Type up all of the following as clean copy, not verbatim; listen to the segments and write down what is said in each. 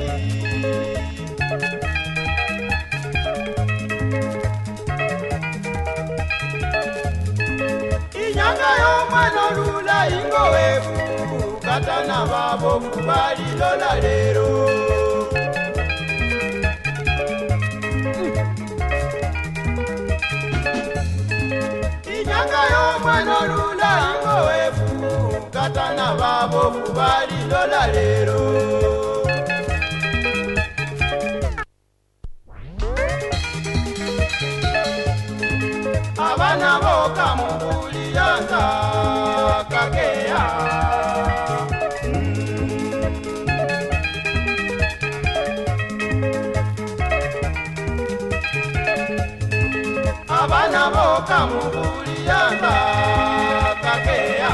Inyanga yo mwana lula ingo wefu katana babo kubali lola lero. Inyanga yo mwana lula ingo wefu katana babo kubali lola lero. Abana boka mubuli yanga kakea. Abana boka mubuli yanga kakea.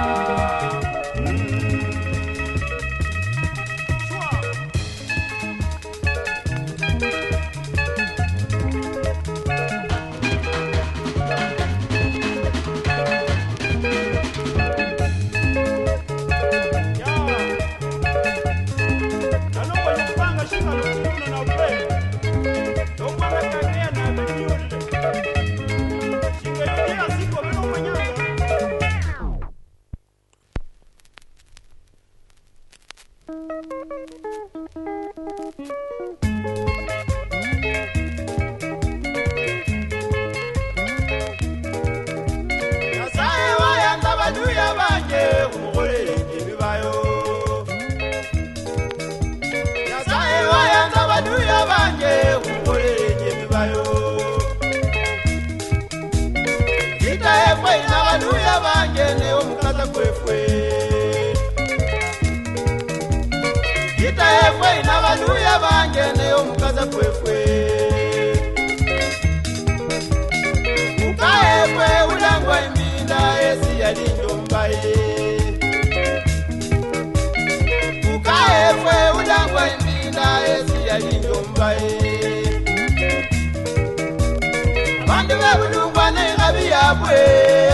Hallelujah bangene omukaza kwefwe ukaefwe ulangwa imbinda esi yali njombaye ukaefwe ulangwa imbinda esi yali njombaye bandu bebulungwa nengabi yabwe